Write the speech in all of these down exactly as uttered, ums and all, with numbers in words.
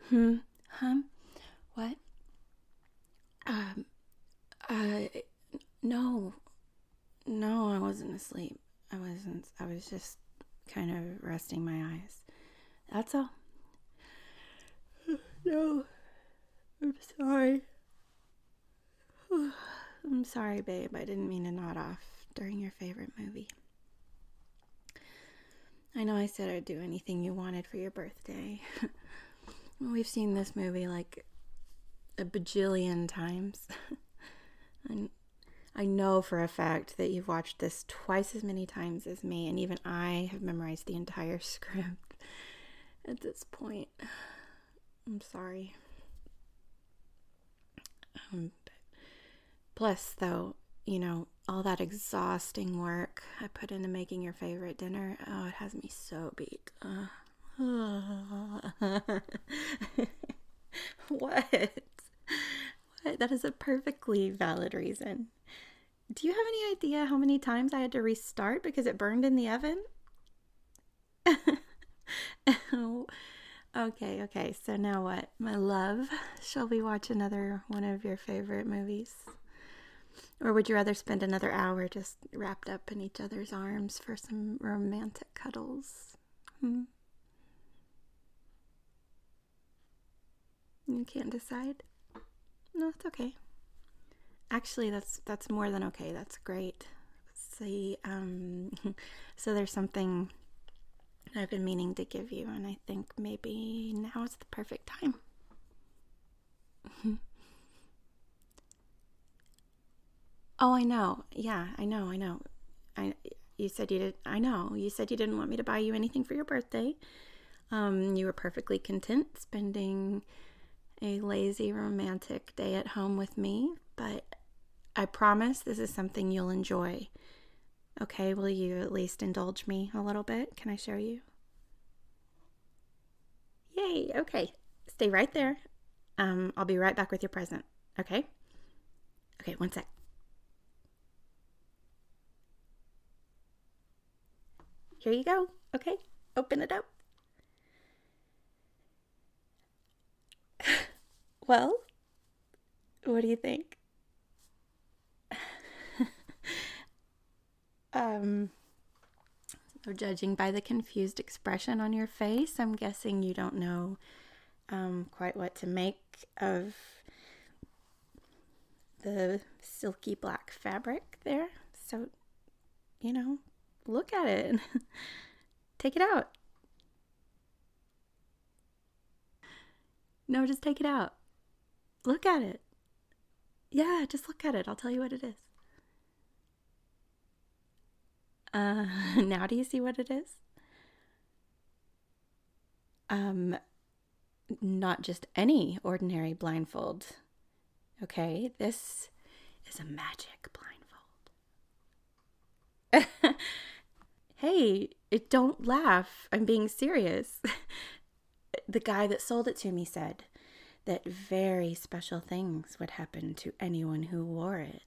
Hmm. Huh? What? Um. Uh. No. No, I wasn't asleep. I wasn't. I was just kind of resting my eyes. That's all. No. I'm sorry. I'm sorry, babe. I didn't mean to nod off during your favorite movie. I know I said I'd do anything you wanted for your birthday. We've seen this movie like a bajillion times. And I know for a fact that you've watched this twice as many times as me, and even I have memorized the entire script at this point. I'm sorry. Um, plus, though, you know, all that exhausting work I put into making your favorite dinner, oh, it has me so beat. Uh, what? What? That is a perfectly valid reason. Do you have any idea how many times I had to restart because it burned in the oven? Oh, okay, okay. So now what? My love, shall we watch another one of your favorite movies? Or would you rather spend another hour just wrapped up in each other's arms for some romantic cuddles? Hmm? You can't decide? No, it's okay. Actually, that's that's more than okay. That's great. See, um, so there's something I've been meaning to give you, and I think maybe now is the perfect time. Oh, I know. Yeah, I know. I know. I you said you did. I know. You said you didn't want me to buy you anything for your birthday. Um, you were perfectly content spending a lazy romantic day at home with me, but I promise this is something you'll enjoy. Okay, will you at least indulge me a little bit? Can I show you? Yay, okay. Stay right there. Um, I'll be right back with your present. Okay? Okay, one sec. Here you go. Okay, open it up. Well, what do you think? um, so judging by the confused expression on your face, I'm guessing you don't know um, quite what to make of the silky black fabric there. So, you know, look at it. Take it out. No, just take it out. Look at it. Yeah, just look at it. I'll tell you what it is. Uh, now do you see what it is? Um, not just any ordinary blindfold. Okay, this is a magic blindfold. Hey, don't laugh. I'm being serious. The guy that sold it to me said that very special things would happen to anyone who wore it.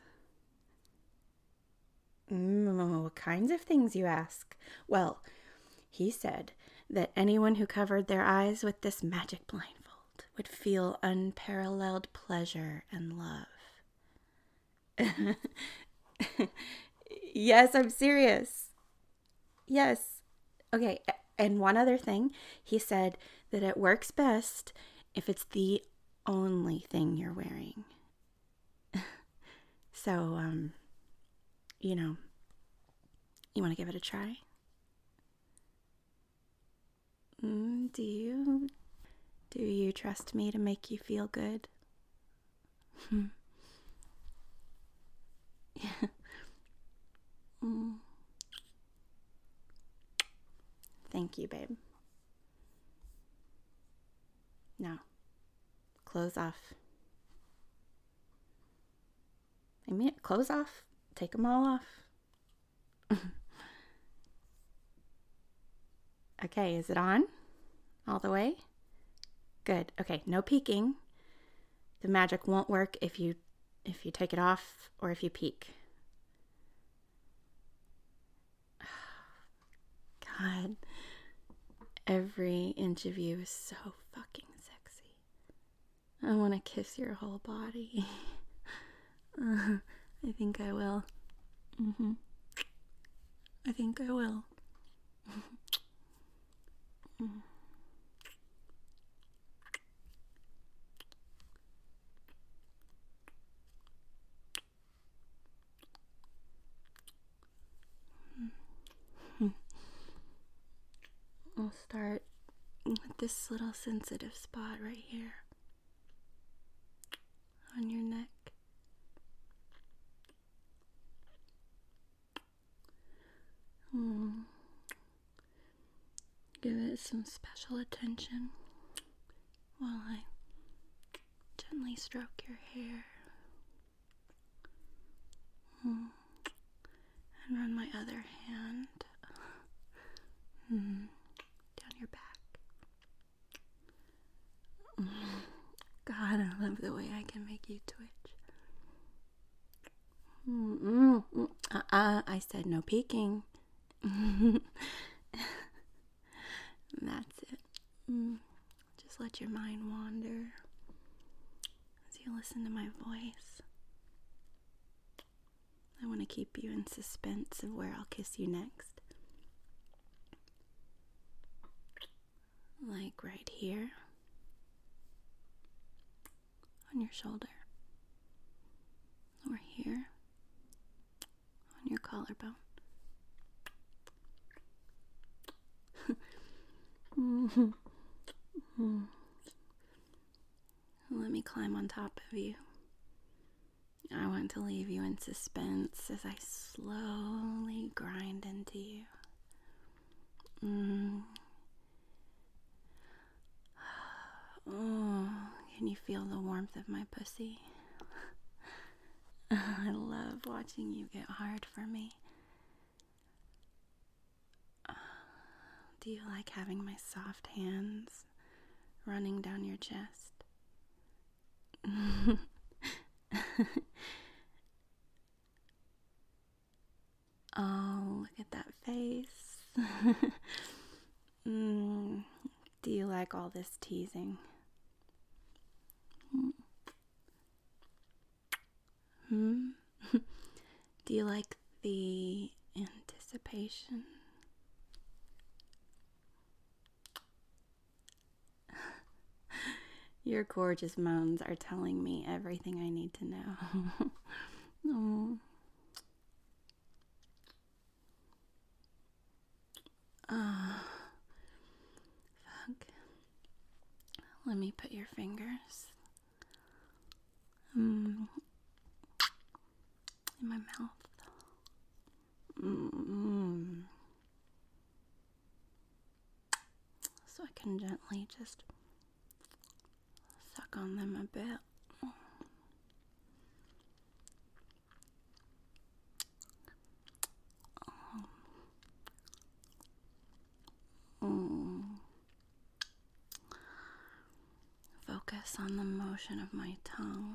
Mm, what kinds of things, you ask? Well, he said that anyone who covered their eyes with this magic blindfold would feel unparalleled pleasure and love. Yes, I'm serious. Yes. Okay, and one other thing, he said that it works best if it's the only thing you're wearing. So, um, you know, you want to give it a try? Mm, do you? Do you trust me to make you feel good? Mm. Thank you, babe. Now, clothes off. I mean, clothes off. Take them all off. Okay, is it on? All the way? Good. Okay, no peeking. The magic won't work if you if you take it off or if you peek. God, every inch of you is so fucking sexy. I want to kiss your whole body. uh, I think I will. Mm-hmm. I think I will. Mm. I'll start with this little sensitive spot right here on your neck. Mm. Give it some special attention while I gently stroke your hair. Mm. And run my other hand mm. down your back. Mm. God, I love the way I can make you twitch. Mm-mm. Uh-uh, I said no peeking. That's it. Mm. Just let your mind wander as you listen to my voice. I want to keep you in suspense of where I'll kiss you next. Like right here on your shoulder, or here on your collarbone. Mm-hmm. Mm-hmm. Let me climb on top of you. I want to leave you in suspense as I slowly grind into you. Mm. Oh, can you feel the warmth of my pussy? I love watching you get hard for me. Do you like having my soft hands running down your chest? Oh, look at that face. mm, do you like all this teasing? Hmm? Do you like the anticipation? Your gorgeous moans are telling me everything I need to know. Oh. Oh. Fuck. Let me put your fingers mm, in my mouth. Mm. So I can gently just suck on them a bit. Mm. Focus on the motion of my tongue.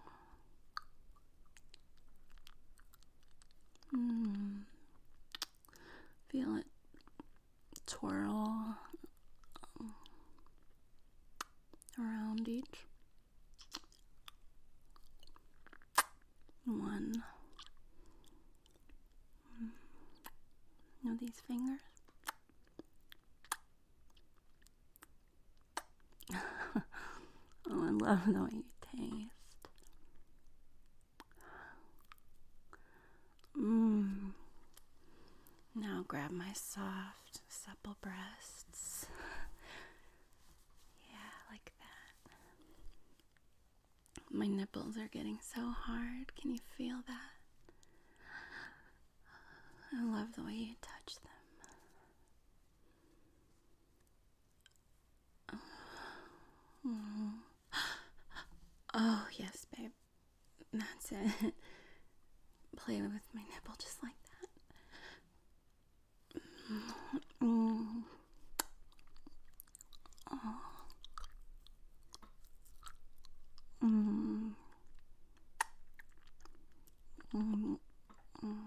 Mm. Feel it twirl around each one of these fingers. Oh, I love the way you taste. Mmm. Now grab my soft, supple breasts. Yeah, like that. My nipples are getting so hard. Can you feel that? I love the way you touch them. Oh, oh yes, babe. That's it. Play with my nipple just like that. Mm. Oh. Mm. Mm. Mm.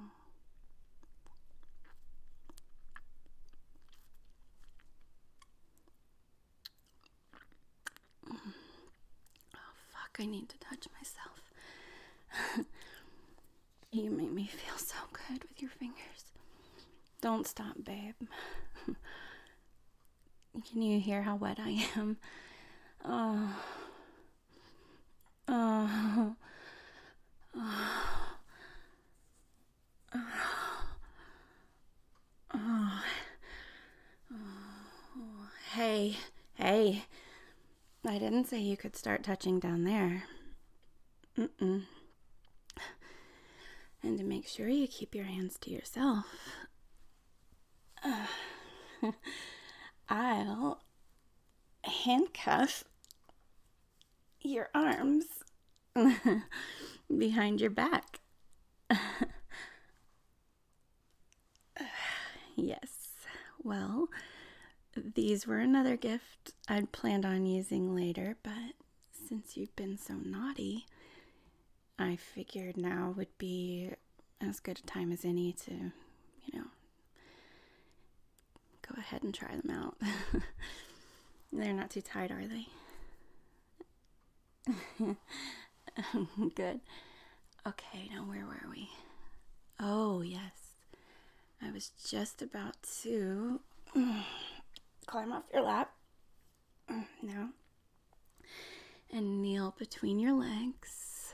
Oh, like I need to touch myself. You make me feel so good with your fingers. Don't stop, babe. Can you hear how wet I am? Oh. Oh. Oh. Oh. Oh. Hey, hey. I didn't say you could start touching down there. Mm-mm. And to make sure you keep your hands to yourself, uh, I'll handcuff your arms behind your back. Yes, well, these were another gift I'd planned on using later, but since you've been so naughty, I figured now would be as good a time as any to, you know, go ahead and try them out. They're not too tight, are they? Good. Okay, now where were we? Oh, yes. I was just about to climb off your lap. Now. And kneel between your legs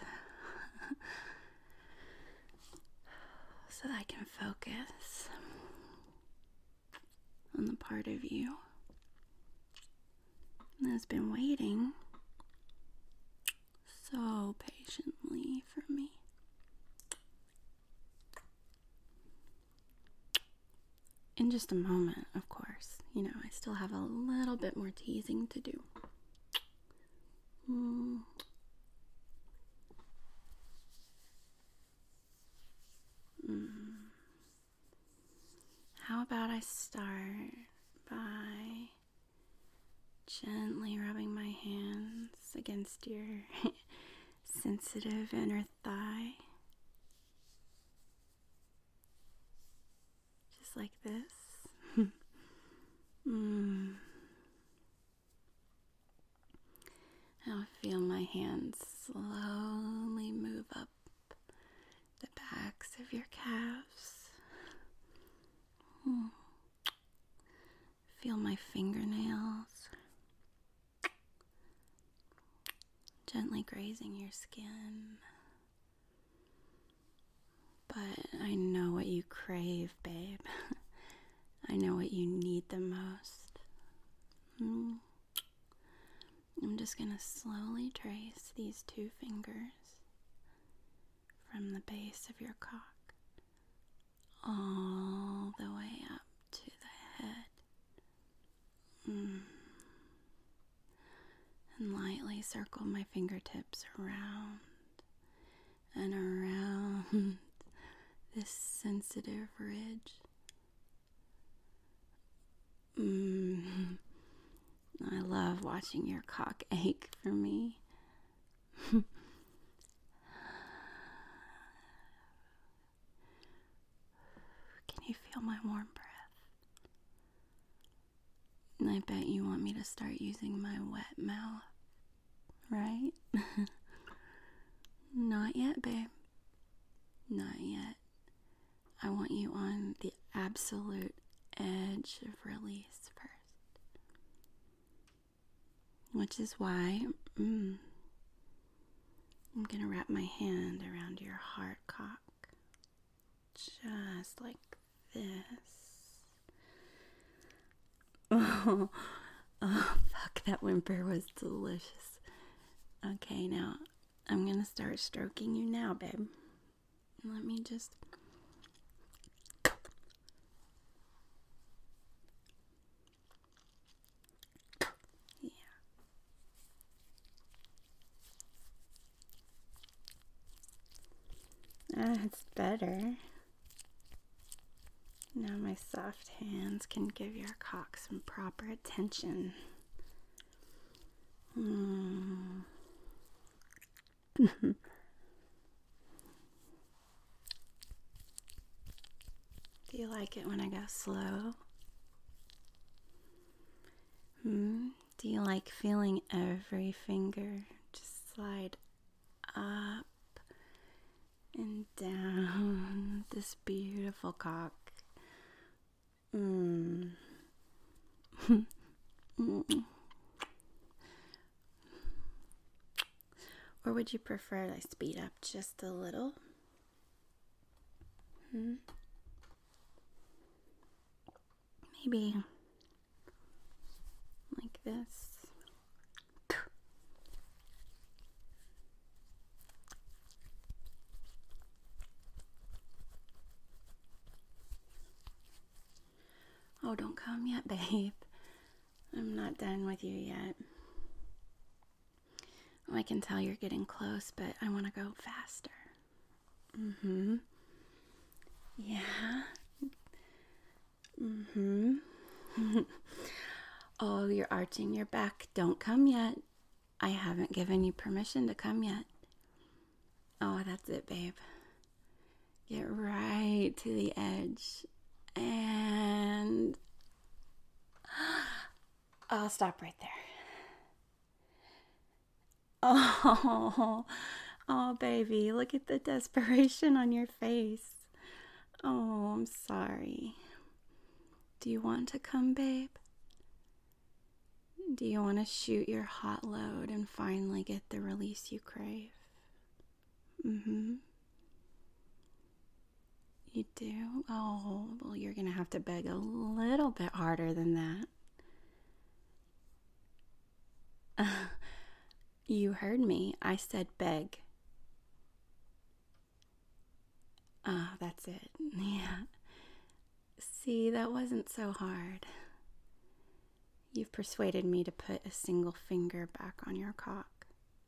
so that I can focus on the part of you that has been waiting so patiently for me. In just a moment, of course. You know, I still have a little bit more teasing to do. Mm. Mm. How about I start by gently rubbing my hands against your sensitive inner thigh. Just like this. mm. I'll feel my hands slowly move up the backs of your calves. Mm. Feel my fingernails gently grazing your skin. But I know what you crave, babe. I know what you need the most. Mm. I'm just going to slowly trace these two fingers from the base of your cock all the way up to the head. Mm. And lightly circle my fingertips around and around this sensitive ridge. Mm. I love watching your cock ache for me. Can you feel my warm breath? And I bet you want me to start using my wet mouth, right? Not yet, babe. Not yet. I want you on the absolute edge of release first. Which is why mm, I'm going to wrap my hand around your hard cock. Just like this. Oh, oh, fuck, that whimper was delicious. Okay, now I'm going to start stroking you now, babe. Let me just... Yeah. That's better. Now my soft hands can give your cock some proper attention. Mm. Do you like it when I go slow? Hmm? Do you like feeling every finger just slide up and down this beautiful cock. Mm. Or would you prefer I speed up just a little? Hmm? Maybe like this. Oh, don't come yet, babe. I'm not done with you yet. Oh, I can tell you're getting close, but I want to go faster. Mm-hmm. Yeah. Mm-hmm. Oh, you're arching your back. Don't come yet. I haven't given you permission to come yet. Oh, that's it, babe. Get right to the edge. And I'll stop right there. Oh, oh, baby, look at the desperation on your face. Oh, I'm sorry. Do you want to come, babe? Do you want to shoot your hot load and finally get the release you crave? Mm-hmm. You do? Oh, well, you're going to have to beg a little bit harder than that. Uh, you heard me. I said beg. Ah, oh, that's it. Yeah. See, that wasn't so hard. You've persuaded me to put a single finger back on your cock.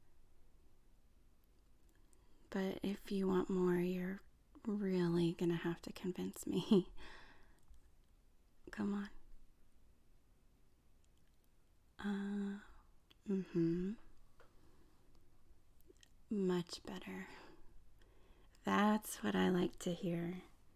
But if you want more, you're really gonna have to convince me. Come on. Uh, mm-hmm. Much better. That's what I like to hear.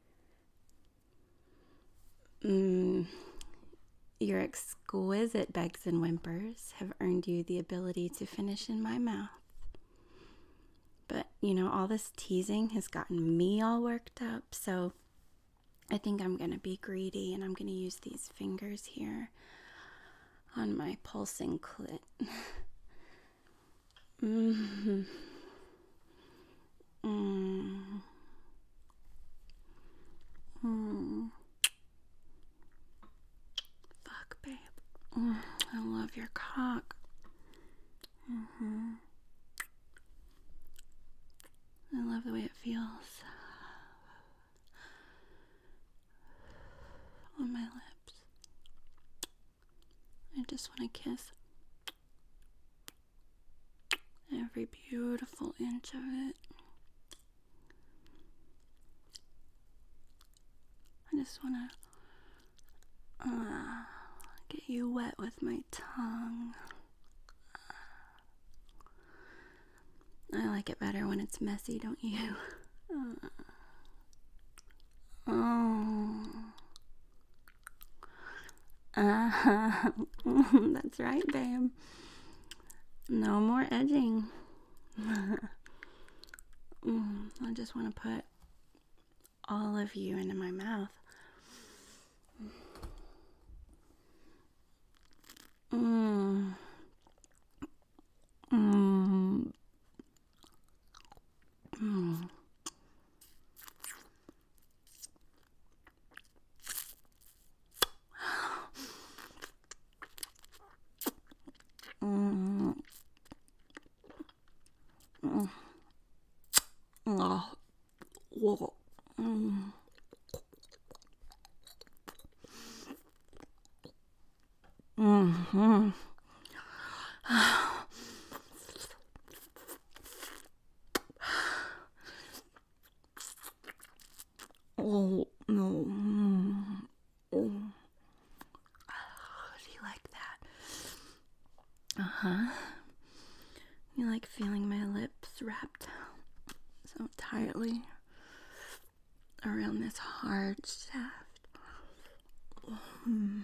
Mm, your exquisite begs and whimpers have earned you the ability to finish in my mouth. But, you know, all this teasing has gotten me all worked up, so I think I'm going to be greedy and I'm going to use these fingers here on my pulsing clit. mm-hmm. Mm. Mm. Fuck, babe. Mm. I love your cock. Mm-hmm. I love the way it feels on my lips. I just want to kiss every beautiful inch of it. I just want to uh, get you wet with my tongue. I like it better when it's messy, don't you? Uh, oh. Uh, that's right, babe. No more edging. mm, I just want to put all of you into my mouth. Mm. Mm. Mm. Mm. Mm. Oh. Whoa. Mm. Mm-hmm. Oh, no. Mm. Oh. Do you like that? Uh-huh. You like feeling my lips wrapped so tightly around this hard shaft. Mm.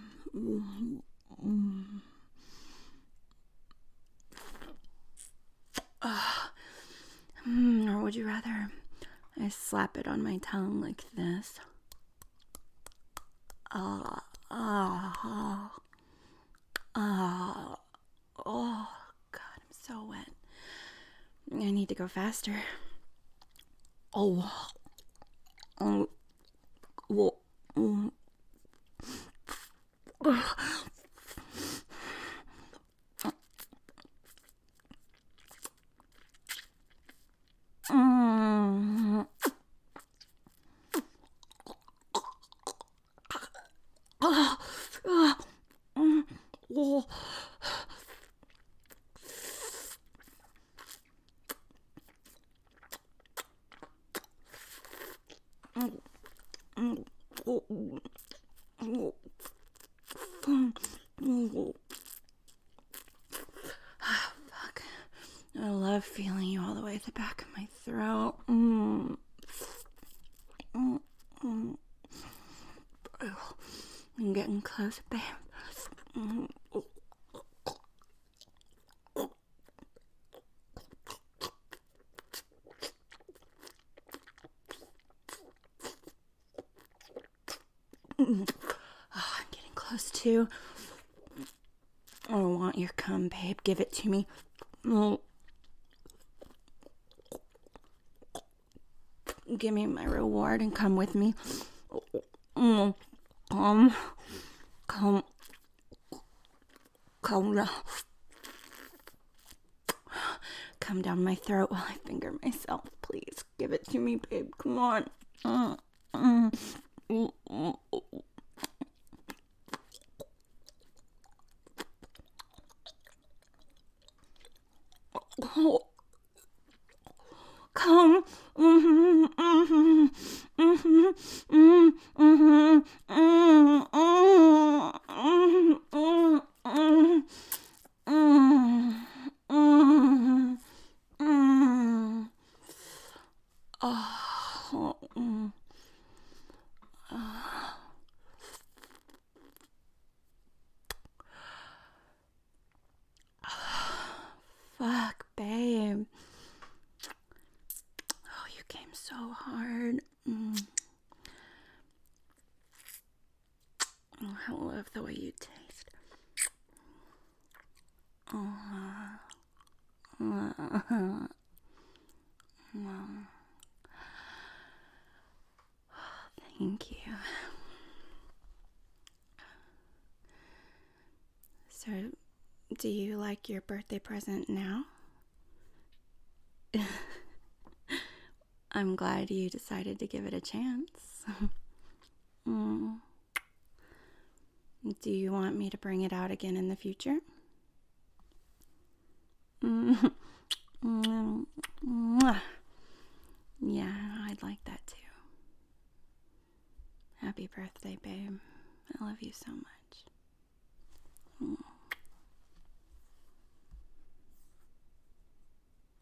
Mm. Mm. Uh, I slap it on my tongue like this. Ah, ah, ah, oh, God, I'm so wet. I need to go faster. Oh, oh, oh, oh. Mm. Oh, oh, mm, oh. Mm, mm, oh, oh, mm, oh. Ah, fuck. I love feeling you all the way at the back of my throat. Mm. Mm, mm. I'm getting close, babe. Mm. Mm. Oh, I'm getting close too. I don't want your cum, babe. Give it to me. Oh. Give me my reward and come with me. Mm. Come. Come. Come down. Come down my throat while I finger myself. Please give it to me, babe. Come on. Mm. Mm. Mm. Mm. Oh. Come. Mm-hmm, mm-hmm, mm-hmm, mm-hmm, mm-hmm, mm-hmm, mm-hmm, mm-hmm, mm-hmm, mm-hmm. Oh, mm. Oh. Fuck, babe. Oh, you came so hard. Mm. Oh, I love the way you taste. Oh. Uh, uh, thank you. So, do you like your birthday present now? I'm glad you decided to give it a chance. Mm. Do you want me to bring it out again in the future? Mm. Yeah, I'd like that too. Happy birthday, babe. I love you so much. Mm.